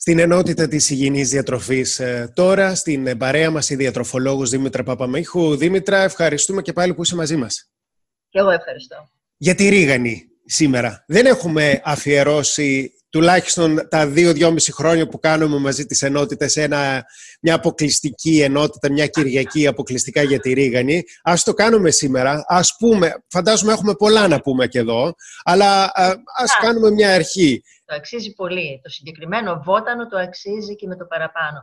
Στην ενότητα της υγιεινής διατροφής τώρα, στην παρέα μας η διατροφολόγος Δήμητρα Παπαμίχου. Δήμητρα, ευχαριστούμε και πάλι που είσαι μαζί μας. Και εγώ ευχαριστώ. Για τη ρίγανη σήμερα. Δεν έχουμε αφιερώσει τουλάχιστον τα 2-2,5 χρόνια που κάνουμε μαζί τις ενότητες μια αποκλειστική ενότητα, μια Κυριακή αποκλειστικά για τη ρίγανη. Ας το κάνουμε σήμερα. Ας πούμε, φαντάζομαι έχουμε πολλά να πούμε και εδώ, αλλά ας κάνουμε μια αρχή. Το αξίζει πολύ. Το συγκεκριμένο βότανο το αξίζει και με το παραπάνω.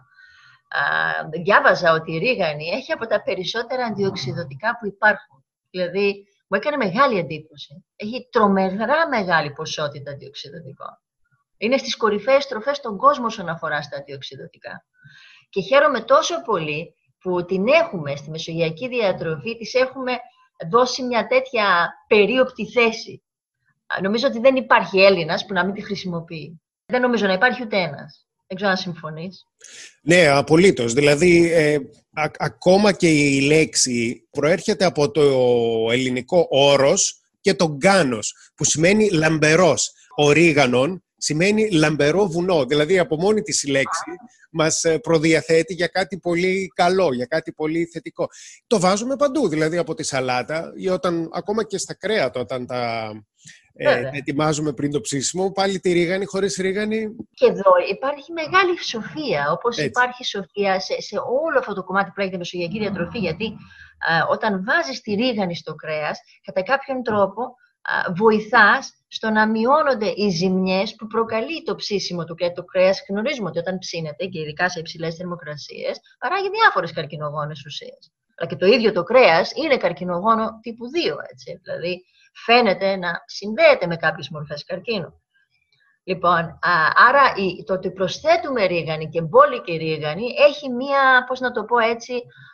Διάβαζα ότι η ρίγανη έχει από τα περισσότερα αντιοξειδωτικά που υπάρχουν. Δηλαδή, μου έκανε μεγάλη εντύπωση. Έχει τρομερά μεγάλη ποσότητα αντιοξειδωτικών. Είναι στις κορυφαίες τροφές στον κόσμο όσον αφορά στα αντιοξειδωτικά. Και χαίρομαι τόσο πολύ που την έχουμε στη μεσογειακή διατροφή, της έχουμε δώσει μια τέτοια περίοπτη θέση. Νομίζω ότι δεν υπάρχει Έλληνας που να μην τη χρησιμοποιεί. Δεν νομίζω να υπάρχει ούτε ένας. Δεν ξέρω αν συμφωνείς. Ναι, απολύτως. Δηλαδή, ακόμα και η λέξη προέρχεται από το ελληνικό όρος και το γκάνος, που σημαίνει λαμπερός. Ο ρίγανον σημαίνει λαμπερό βουνό. Δηλαδή, από μόνη της η λέξη μας προδιαθέτει για κάτι πολύ καλό, για κάτι πολύ θετικό. Το βάζουμε παντού, δηλαδή από τη σαλάτα ή ακόμα και στα κρέατα, όταν τα ετοιμάζουμε πριν το ψήσιμο, πάλι τη ρίγανη, χωρίς ρίγανη. Και εδώ υπάρχει μεγάλη σοφία, όπως υπάρχει σοφία σε όλο αυτό το κομμάτι που λέγεται μεσογειακή διατροφή, γιατί όταν βάζεις τη ρίγανη στο κρέας, κατά κάποιον τρόπο βοηθάς στο να μειώνονται οι ζημιές που προκαλεί το ψήσιμο του κρέατος. Το κρέας γνωρίζουμε ότι όταν ψήνεται, και ειδικά σε υψηλές θερμοκρασίες, παράγει διάφορες καρκινογόνες ουσίες. Αλλά και το ίδιο το κρέας είναι καρκινογόνο τύπου 2, έτσι. Δηλαδή, φαίνεται να συνδέεται με κάποιες μορφές καρκίνου. Λοιπόν, άρα το ότι προσθέτουμε ρίγανη και μπόλικη ρίγανη έχει μία, πώς να το πω έτσι,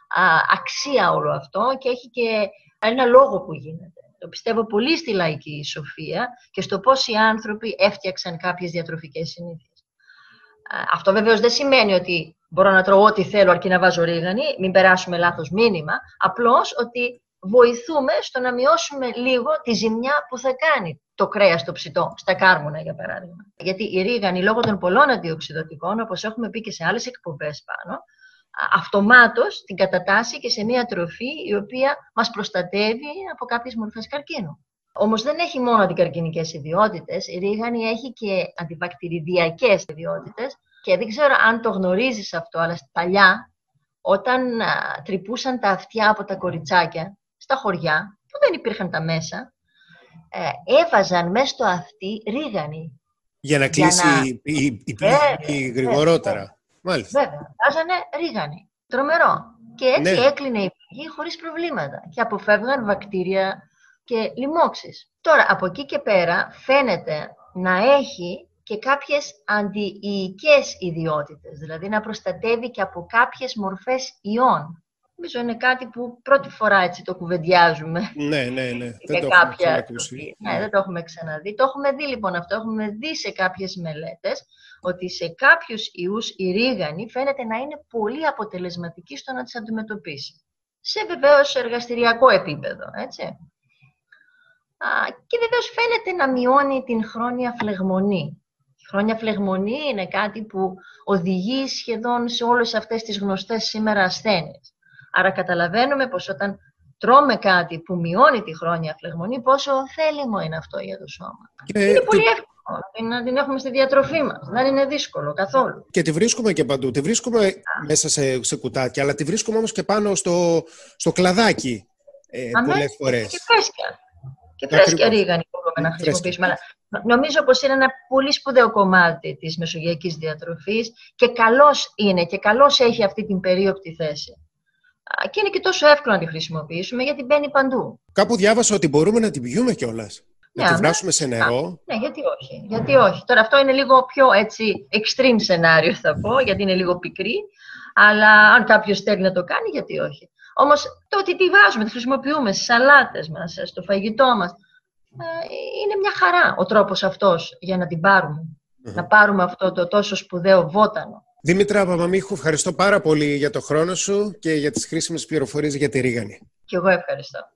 αξία όλο αυτό και έχει και ένα λόγο που γίνεται. Το πιστεύω πολύ στη λαϊκή σοφία και στο πώς οι άνθρωποι έφτιαξαν κάποιες διατροφικές συνήθειες. Αυτό βεβαίως δεν σημαίνει ότι μπορώ να τρώω ό,τι θέλω αρκεί να βάζω ρίγανη, μην περάσουμε λάθος μήνυμα, απλώς ότι βοηθούμε στο να μειώσουμε λίγο τη ζημιά που θα κάνει το κρέας το ψητό, στα κάρβουνα για παράδειγμα. Γιατί η ρίγανη, λόγω των πολλών αντιοξειδωτικών, όπως έχουμε πει και σε άλλες εκπομπές πάνω, αυτομάτως την κατατάσσει και σε μια τροφή η οποία μας προστατεύει από κάποιες μορφές καρκίνου. Όμως δεν έχει μόνο αντικαρκινικές ιδιότητες, η ρίγανη έχει και αντιβακτηριδιακές ιδιότητες και δεν ξέρω αν το γνωρίζεις αυτό, αλλά παλιά, όταν τρυπούσαν τα αυτιά από τα κοριτσάκια στα χωριά, που δεν υπήρχαν τα μέσα, έβαζαν μέσα στο αυτί ρίγανη. Για να κλείσει η πληγή γρηγορότερα. Μάλιστα. Βέβαια, βάζανε ρίγανη. Τρομερό. Και έτσι έκλεινε η πληγή χωρίς προβλήματα. Και αποφεύγαν βακτήρια και λοιμώξεις. Τώρα, από εκεί και πέρα, φαίνεται να έχει και κάποιες αντιϊικές ιδιότητες. Δηλαδή, να προστατεύει και από κάποιες μορφές ιών. Νομίζω είναι κάτι που πρώτη φορά έτσι το κουβεντιάζουμε. Ναι. Δεν το έχουμε ξαναδεί. Το έχουμε δει λοιπόν αυτό. Έχουμε δει σε κάποιες μελέτες ότι σε κάποιους ιούς η ρίγανη φαίνεται να είναι πολύ αποτελεσματική στο να τις αντιμετωπίσει. Σε βεβαίως εργαστηριακό επίπεδο, έτσι. Και βεβαίως φαίνεται να μειώνει την χρόνια φλεγμονή. Η χρόνια φλεγμονή είναι κάτι που οδηγεί σχεδόν σε όλες αυτές τις γνωστές σήμερα ασθένειες. Άρα καταλαβαίνουμε πως όταν τρώμε κάτι που μειώνει τη χρόνια φλεγμονή, πόσο ωφέλιμο είναι αυτό για το σώμα. Είναι πολύ εύκολο να την έχουμε στη διατροφή μας. Δεν είναι δύσκολο καθόλου. Και τη βρίσκουμε και παντού. Τη βρίσκουμε μέσα σε κουτάκια, αλλά τη βρίσκουμε όμως και πάνω στο κλαδάκι πολλές φορές. Και φρέσκια. Και φρέσκια ρίγανη μπορούμε να χρησιμοποιήσουμε. Αλλά νομίζω πως είναι ένα πολύ σπουδαίο κομμάτι της μεσογειακής διατροφής και καλώς είναι και καλώς έχει αυτή την περίοπτη θέση. Και είναι και τόσο εύκολο να τη χρησιμοποιήσουμε γιατί μπαίνει παντού. Κάπου διάβασα ότι μπορούμε να την πιούμε κιόλας. Να τη βράσουμε σε νερό. Ναι, γιατί όχι. Τώρα αυτό είναι λίγο πιο έτσι extreme σενάριο θα πω, γιατί είναι λίγο πικρή. Αλλά αν κάποιος θέλει να το κάνει, γιατί όχι. Όμως το ότι τη βάζουμε, τη χρησιμοποιούμε στις σαλάτες μας, στο φαγητό μας, είναι μια χαρά ο τρόπος αυτός για να την πάρουμε. Να πάρουμε αυτό το τόσο σπουδαίο βότανο. Δήμητρα Παπαμίχου, ευχαριστώ πάρα πολύ για το χρόνο σου και για τις χρήσιμες πληροφορίες για τη ρίγανη. Και εγώ ευχαριστώ.